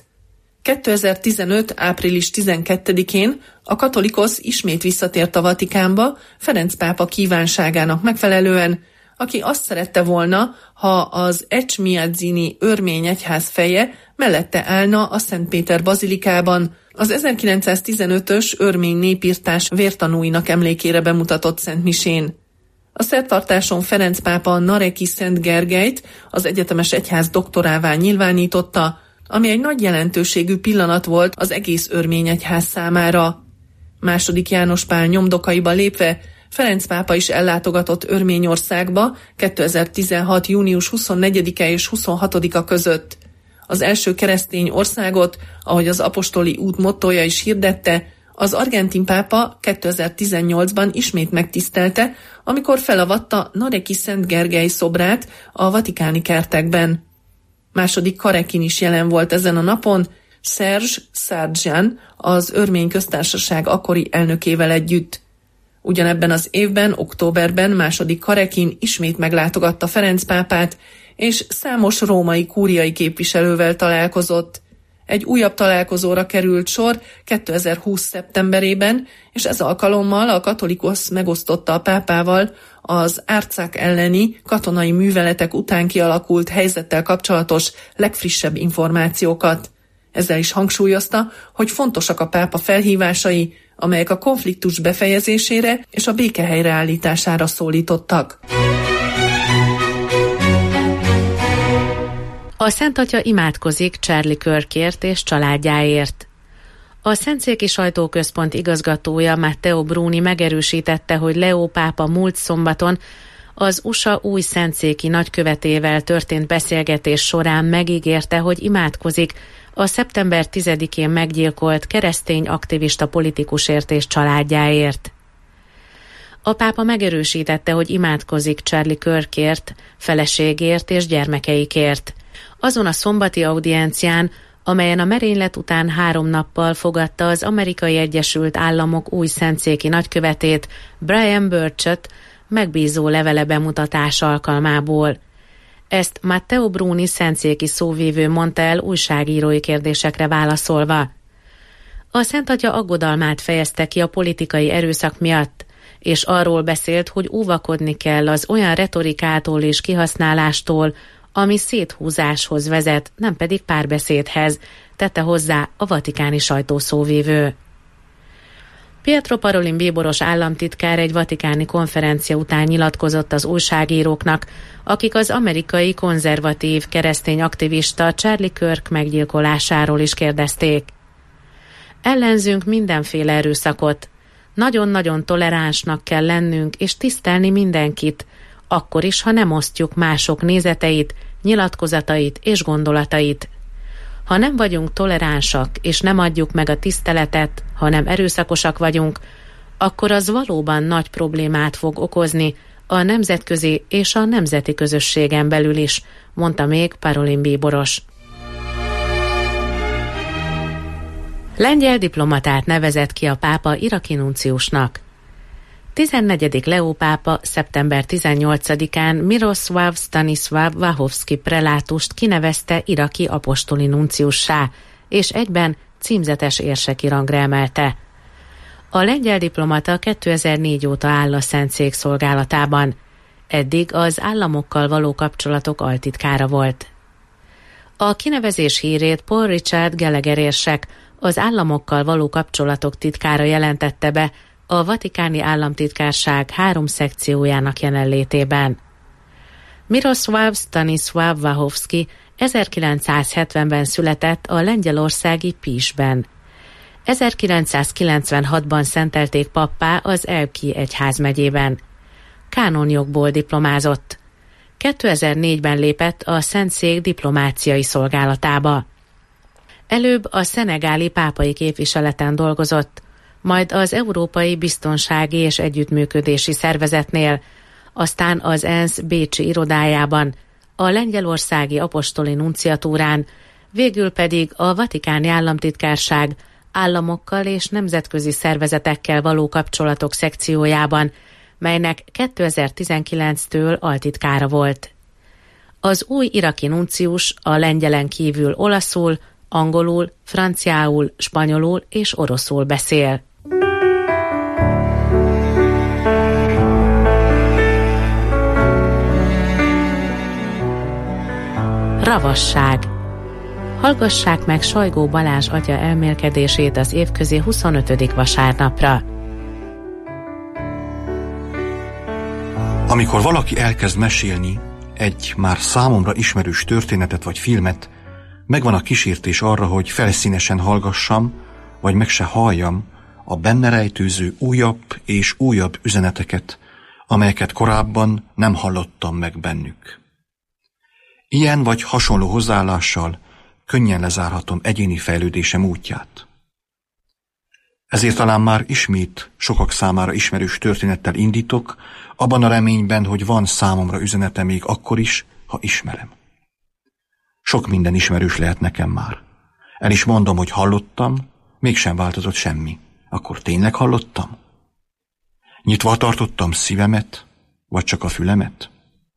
2015. április 12-én a katolikosz ismét visszatért a Vatikánba Ferenc pápa kívánságának megfelelően, aki azt szerette volna, ha az Ecsmiadzini örmény egyház feje mellette állna a Szent Péter bazilikában, az 1915-ös örmény népírtás vértanúinak emlékére bemutatott szentmisén. A szertartáson Ferenc pápa Nareki Szent Gergelyt, az egyetemes egyház doktorává nyilvánította, ami egy nagy jelentőségű pillanat volt az egész örmény egyház számára. II. János Pál nyomdokaiba lépve Ferenc pápa is ellátogatott Örményországba 2016. június 24-e és 26-a között. Az első keresztény országot, ahogy az apostoli út mottója is hirdette, az argentin pápa 2018-ban ismét megtisztelte, amikor felavatta Nareki Szent Gergely szobrát a vatikáni kertekben. II. Karekin is jelen volt ezen a napon, Serge Sargsyan, az Örmény Köztársaság akkori elnökével együtt. Ugyanebben az évben, októberben második Karekin ismét meglátogatta Ferenc pápát, és számos római kúriai képviselővel találkozott. Egy újabb találkozóra került sor 2020. szeptemberében, és ez alkalommal a katolikosz megosztotta a pápával az árcák elleni katonai műveletek után kialakult helyzettel kapcsolatos legfrissebb információkat. Ezzel is hangsúlyozta, hogy fontosak a pápa felhívásai, amelyek a konfliktus befejezésére és a béke helyreállítására szólítottak. A Szent Atya imádkozik Charlie Kirkért és családjáért. A Szentszéki Sajtóközpont igazgatója Matteo Bruni megerősítette, hogy Leo pápa múlt szombaton az USA új szentszéki nagykövetével történt beszélgetés során megígérte, hogy imádkozik a szeptember 10-én meggyilkolt keresztény aktivista politikusért és családjáért. A pápa megerősítette, hogy imádkozik Charlie Kirkért, feleségért és gyermekeikért. Azon a szombati audiencián, amelyen a merénylet után 3 nappal fogadta az Amerikai Egyesült Államok új szentszéki nagykövetét, Brian Burchett, megbízó levele bemutatása alkalmából. Ezt Matteo Bruni szentszéki szóvívő mondta el újságírói kérdésekre válaszolva. A Szent Atya aggodalmát fejezte ki a politikai erőszak miatt, és arról beszélt, hogy óvakodni kell az olyan retorikától és kihasználástól, ami széthúzáshoz vezet, nem pedig párbeszédhez, tette hozzá a vatikáni sajtószóvívő. Pietro Parolin bíboros államtitkár egy vatikáni konferencia után nyilatkozott az újságíróknak, akik az amerikai konzervatív keresztény aktivista Charlie Kirk meggyilkolásáról is kérdezték. Ellenzünk mindenféle erőszakot. Nagyon-nagyon toleránsnak kell lennünk és tisztelni mindenkit, akkor is, ha nem osztjuk mások nézeteit, nyilatkozatait és gondolatait. Ha nem vagyunk toleránsak és nem adjuk meg a tiszteletet, ha nem erőszakosak vagyunk, akkor az valóban nagy problémát fog okozni a nemzetközi és a nemzeti közösségen belül is, mondta még Parolin bíboros. Lengyel diplomatát nevezett ki a pápa iraki nunciusnak. 14. Leo pápa szeptember 18-án Miroslav Stanislav Wachowski prelátust kinevezte iraki apostoli nunciussá, és egyben címzetes érseki rangra emelte. A lengyel diplomata 2004 óta áll a Szentszék szolgálatában. Eddig az államokkal való kapcsolatok altitkára volt. A kinevezés hírét Paul Richard Gallagher érsek, az államokkal való kapcsolatok titkára jelentette be a vatikáni államtitkárság 3 szekciójának jelenlétében. Miroslav Stanislav Wachowski 1970-ben született a lengyelországi Pisben. 1996-ban szentelték pappá az Elki egyházmegyében. Kánonjogból diplomázott. 2004-ben lépett a Szentszék diplomáciai szolgálatába. Előbb a szenegáli pápai képviseleten dolgozott, majd az Európai Biztonsági és Együttműködési Szervezetnél, aztán az ENSZ bécsi irodájában, a lengyelországi apostoli nunciatúrán, végül pedig a vatikáni államtitkárság államokkal és nemzetközi szervezetekkel való kapcsolatok szekciójában, melynek 2019-től altitkára volt. Az új iraki nuncius a lengyelen kívül olaszul, angolul, franciául, spanyolul és oroszul beszél. Ravasság. Hallgassák meg Sajgó Balázs atya elmélkedését az évközi 25. vasárnapra. Amikor valaki elkezd mesélni egy már számomra ismerős történetet vagy filmet, megvan a kísértés arra, hogy felszínesen hallgassam, vagy meg se halljam a benne rejtőző újabb és újabb üzeneteket, amelyeket korábban nem hallottam meg bennük. Ilyen vagy hasonló hozzáállással könnyen lezárhatom egyéni fejlődésem útját. Ezért talán már ismét sokak számára ismerős történettel indítok, abban a reményben, hogy van számomra üzenete még akkor is, ha ismerem. Sok minden ismerős lehet nekem már. El is mondom, hogy hallottam, mégsem változott semmi. Akkor tényleg hallottam? Nyitva tartottam szívemet, vagy csak a fülemet?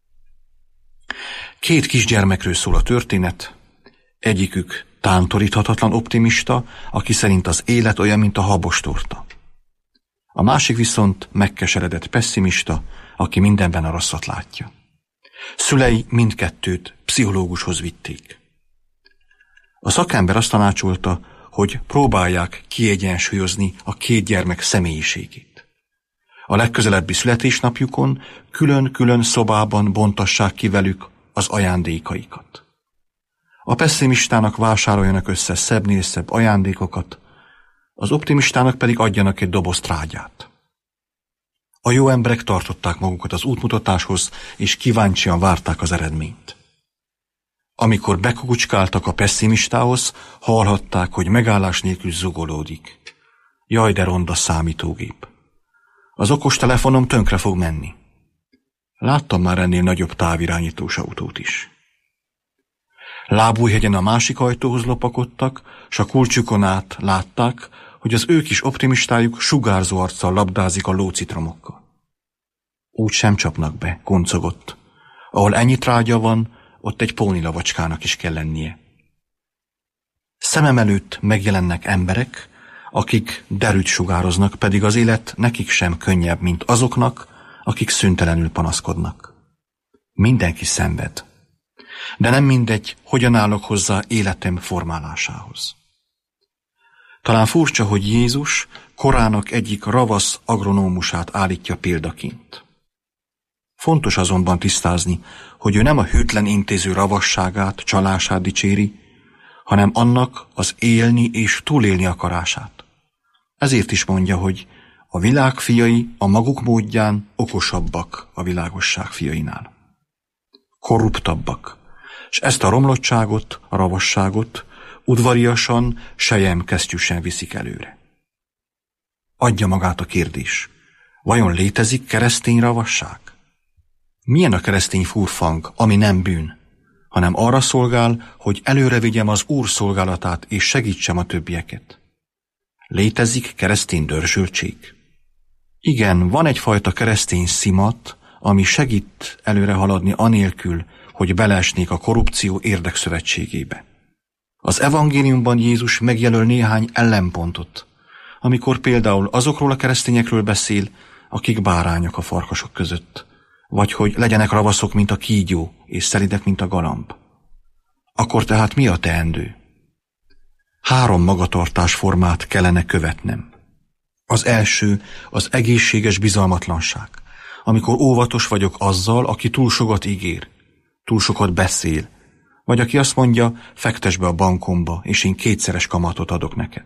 2 kisgyermekről szól a történet, egyikük tántoríthatatlan optimista, aki szerint az élet olyan, mint a habostorta. A másik viszont megkeseredett pesszimista, aki mindenben a rosszat látja. Szülei mindkettőt pszichológushoz vitték. A szakember azt tanácsolta, hogy próbálják kiegyensúlyozni a 2 gyermek személyiségét. A legközelebbi születésnapjukon külön-külön szobában bontassák ki velük az ajándékaikat. A pesszimistának vásároljanak össze szebbnél szebb ajándékokat, az optimistának pedig adjanak egy doboz trágyát. A jó emberek tartották magukat az útmutatáshoz, és kíváncsian várták az eredményt. Amikor bekukucskáltak a pesszimistához, hallhatták, hogy megállás nélkül zugolódik. Jaj, de ronda számítógép. Az okostelefonom tönkre fog menni. Láttam már ennél nagyobb távirányítós autót is. Lábújhegyen a másik ajtóhoz lopakodtak, s a kulcsukon át látták, hogy az ő kis optimistájuk sugárzó arccal labdázik a lócitromokkal. Úgy sem csapnak be, kuncogott. Ahol ennyi trágya van, ott egy pónilavacskának is kell lennie. Szemem előtt megjelennek emberek, akik derűt sugároznak, pedig az élet nekik sem könnyebb, mint azoknak, akik szüntelenül panaszkodnak. Mindenki szenved, de nem mindegy, hogyan állok hozzá életem formálásához. Talán furcsa, hogy Jézus korának egyik ravasz agronómusát állítja példaként. Fontos azonban tisztázni, hogy ő nem a hűtlen intéző ravasságát, csalását dicséri, hanem annak az élni és túlélni akarását. Ezért is mondja, hogy a világ fiai a maguk módján okosabbak a világosság fiainál. Korruptabbak, és ezt a romlottságot, a ravasságot udvariasan, selyemkesztyűsen viszik előre. Adja magát a kérdés, vajon létezik keresztény ravasság? Milyen a keresztény furfang, ami nem bűn, hanem arra szolgál, hogy előre vigyem az Úr szolgálatát és segítsem a többieket? Létezik keresztény dörzsöltség? Igen, van egyfajta keresztény szimat, ami segít előre haladni anélkül, hogy beleesnék a korrupció érdekszövetségébe. Az evangéliumban Jézus megjelöl néhány ellenpontot, amikor például azokról a keresztényekről beszél, akik bárányok a farkasok között, vagy hogy legyenek ravaszok, mint a kígyó, és szelidek, mint a galamb. Akkor tehát mi a teendő? 3 magatartásformát kellene követnem. Az első az egészséges bizalmatlanság, amikor óvatos vagyok azzal, aki túl sokat ígér, túl sokat beszél, vagy aki azt mondja, fektesd be a bankomba, és én 2-szeres kamatot adok neked.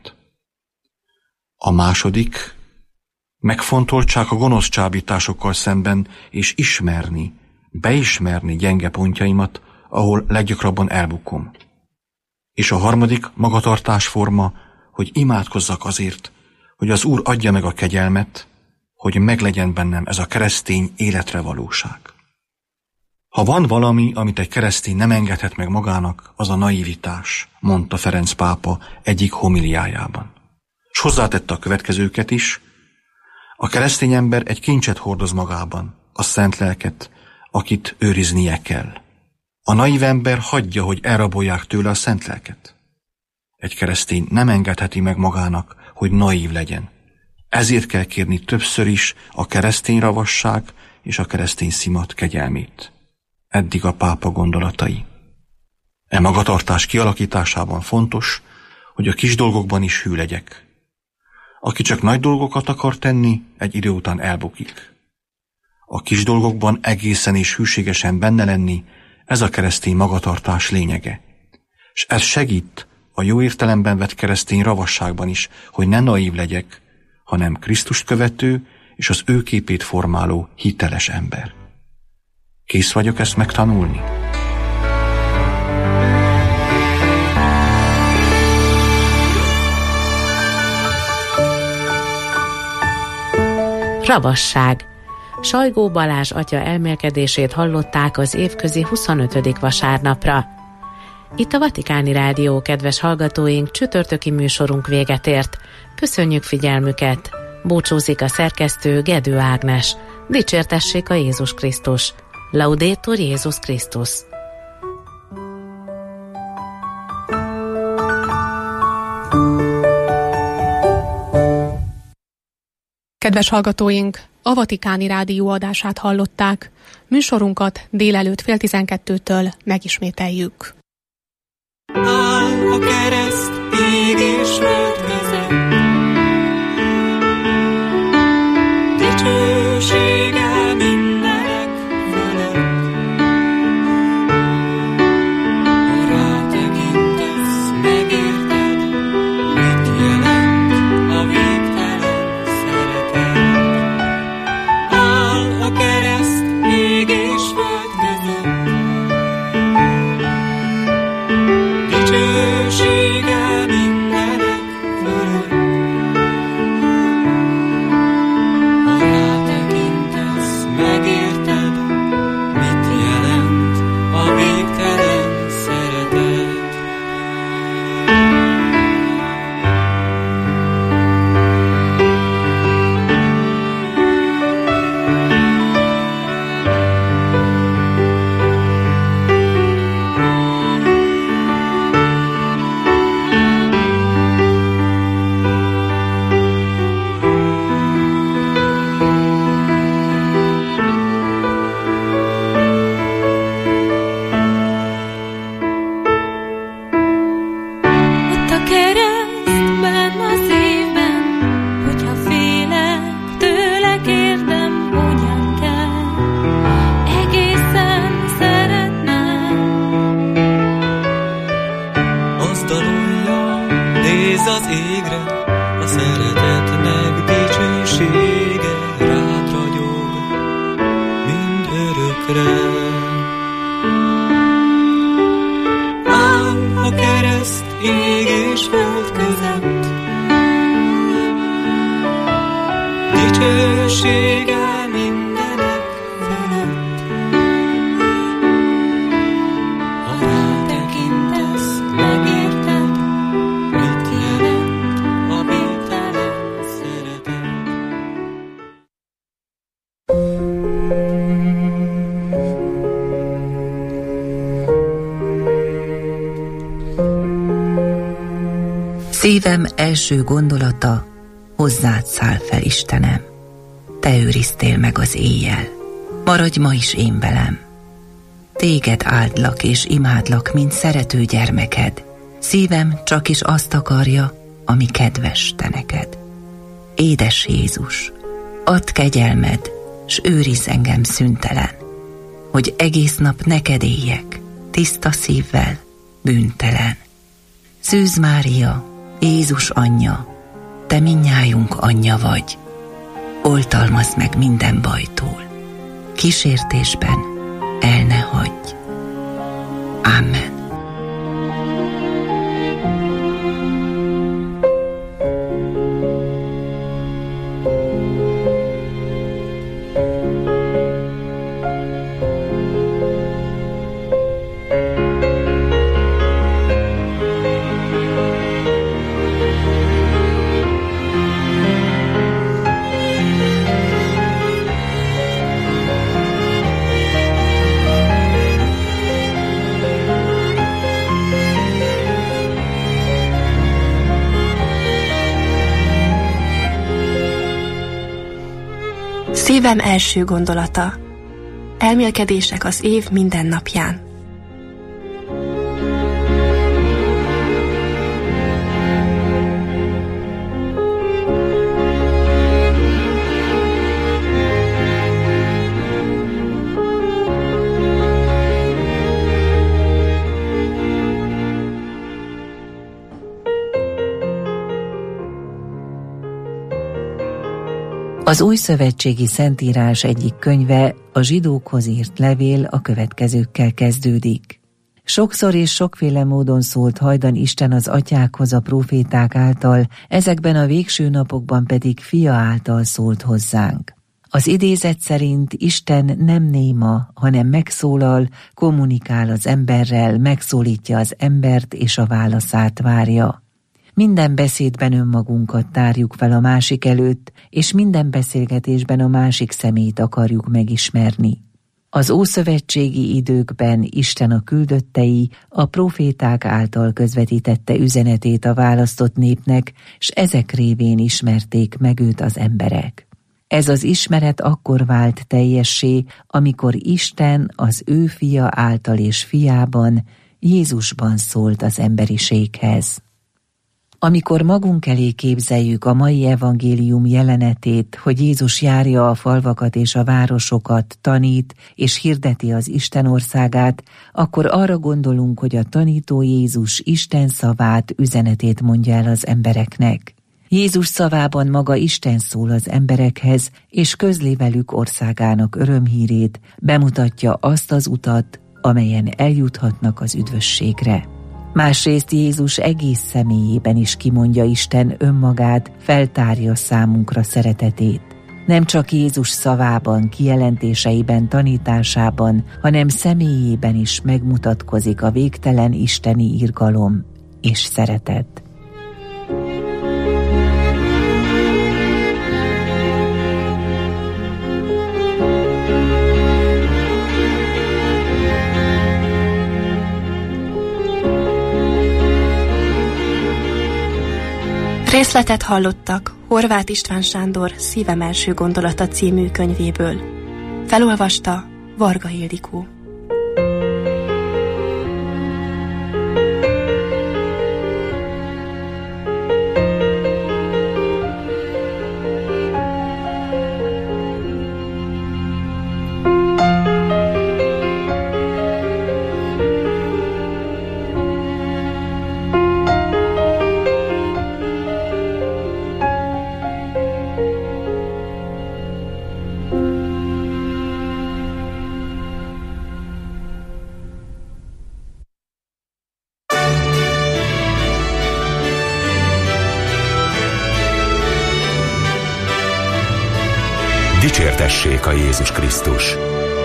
A második, megfontoltság a gonosz csábításokkal szemben, és beismerni gyenge pontjaimat, ahol leggyakrabban elbukom. És a harmadik magatartásforma, hogy imádkozzak azért, hogy az Úr adja meg a kegyelmet, hogy meglegyen bennem ez a keresztény életre valóság. Ha van valami, amit egy keresztény nem engedhet meg magának, az a naivitás, mondta Ferenc pápa egyik homiliájában. És hozzátette a következőket is: a keresztény ember egy kincset hordoz magában, a szent lelket, akit őriznie kell. A naív ember hagyja, hogy elrabolják tőle a szent lelket. Egy keresztény nem engedheti meg magának, hogy naív legyen. Ezért kell kérni többször is a keresztény ravasság és a keresztény szimat kegyelmét. Eddig a pápa gondolatai. E magatartás kialakításában fontos, hogy a kis dolgokban is hű legyek. Aki csak nagy dolgokat akar tenni, egy idő után elbukik. A kis dolgokban egészen és hűségesen benne lenni, ez a keresztény magatartás lényege. És ez segít a jó értelemben vett keresztény ravasságban is, hogy ne naív legyek, hanem Krisztust követő és az ő képét formáló hiteles ember. Kész vagyok ezt megtanulni? Ravasság. Sajgó Balázs atya elmélkedését hallották az évközi 25. vasárnapra. Itt a Vatikáni Rádió, kedves hallgatóink, csütörtöki műsorunk véget ért. Köszönjük figyelmüket! Búcsúzik a szerkesztő Gedő Ágnes. Dicsértessék a Jézus Krisztus! Laudetur Jézus Krisztus! Kedves hallgatóink, a Vatikáni Rádió adását hallották. Műsorunkat délelőtt 11:30-től megismételjük. Áll a kereszt ég és föld között, dicsősége mindenek fölött. Ha rátekintesz, megérted, mit jelent a végtelen szeretet. Áll a kereszt ég és föld között, dicsősége mindenek fölött. Ha rátekintesz, megérted, mit jelent a végtelen szeretet. Ott a keresztben a szívben, hogyha félek, tőle kérdem, hogyan kell. Egészen szeretnem. Az dalolja, néz az égre, a szeretetnek dicsősége rád ragyog, mind örökre. Áll a kereszt ég és föld között, dicsősége mindenek fölött. Ha rátekintesz, megérted, mit jelent a végtelen szeretet. Szívem első gondolata, hozzád száll fel, Istenem. Te őriztél meg az éjjel, maradj ma is én velem. Téged áldlak és imádlak, mint szerető gyermeked. Szívem csak is azt akarja, ami kedves te neked. Édes Jézus, add kegyelmed, s őrizz engem szüntelen, hogy egész nap neked éljek, tiszta szívvel, bűntelen. Szűz Mária, Jézus anyja, te mindnyájunk anyja vagy, oltalmazd meg minden bajtól, kísértésben el ne hagyj. Amen. Szívem első gondolata. Elmélkedések az év minden napján. Az Újszövetségi Szentírás egyik könyve, a zsidókhoz írt levél a következőkkel kezdődik. Sokszor és sokféle módon szólt hajdan Isten az atyákhoz a próféták által, ezekben a végső napokban pedig Fia által szólt hozzánk. Az idézet szerint Isten nem néma, hanem megszólal, kommunikál az emberrel, megszólítja az embert és a válaszát várja. Minden beszédben önmagunkat tárjuk fel a másik előtt, és minden beszélgetésben a másik személyt akarjuk megismerni. Az ószövetségi időkben Isten a küldöttei, a proféták által közvetítette üzenetét a választott népnek, s ezek révén ismerték meg őt az emberek. Ez az ismeret akkor vált teljessé, amikor Isten az ő fia által és fiában, Jézusban szólt az emberiséghez. Amikor magunk elé képzeljük a mai evangélium jelenetét, hogy Jézus járja a falvakat és a városokat, tanít és hirdeti az Isten országát, akkor arra gondolunk, hogy a tanító Jézus Isten szavát, üzenetét mondja el az embereknek. Jézus szavában maga Isten szól az emberekhez, és közli velük országának örömhírét, bemutatja azt az utat, amelyen eljuthatnak az üdvösségre. Másrészt Jézus egész személyében is kimondja Isten önmagát, feltárja számunkra szeretetét. Nem csak Jézus szavában, kijelentéseiben, tanításában, hanem személyében is megmutatkozik a végtelen isteni irgalom és szeretet. Részletet hallottak Horváth István Sándor Szívem első gondolata című könyvéből. Felolvasta Varga Ildikó. Dicsértessék a Jézus Krisztus!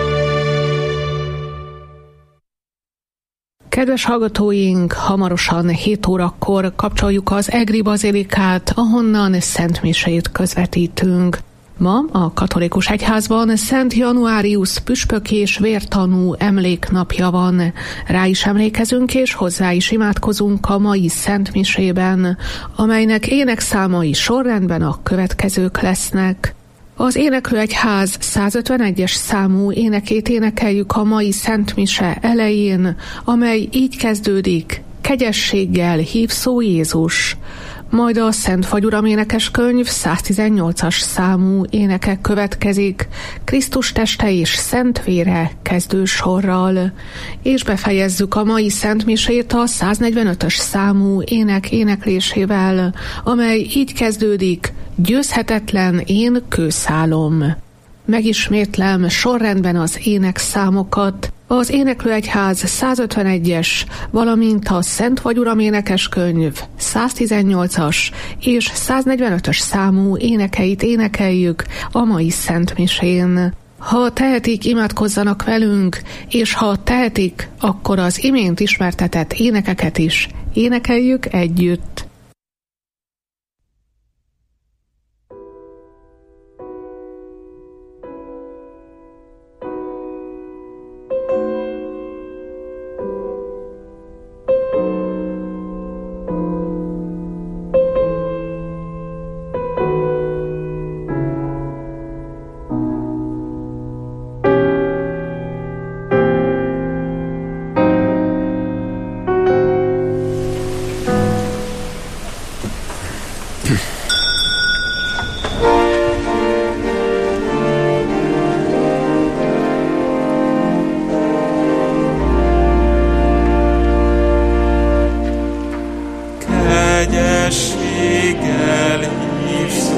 Kedves hallgatóink, hamarosan 7 órakor kapcsoljuk az Egri Bazilikát, ahonnan szentmisét közvetítünk. Ma a katolikus egyházban Szent Januárius püspök és vértanú emléknapja van. Rá is emlékezünk és hozzá is imádkozunk a mai szentmisében, amelynek énekszámai sorrendben a következők lesznek. Az Éneklőegyház 151-es számú énekét énekeljük a mai szentmise elején, amely így kezdődik: Kegyességgel hív szó Jézus. Majd a Szent Fagyuram énekeskönyv 118-as számú éneke következik, Krisztus teste és szent vére kezdő sorral. És befejezzük a mai szentmisét a 145-ös számú ének éneklésével, amely így kezdődik: Győzhetetlen én kőszálom. Megismétlem sorrendben az énekszámokat. Az Éneklőegyház 151-es, valamint a Szent Fagyuram énekeskönyv 118-as és 145-ös számú énekeit énekeljük a mai szentmisén. Ha tehetik, imádkozzanak velünk, és ha tehetik, akkor az imént ismertetett énekeket is énekeljük együtt.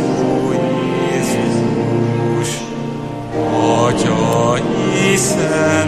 Atya, hiszen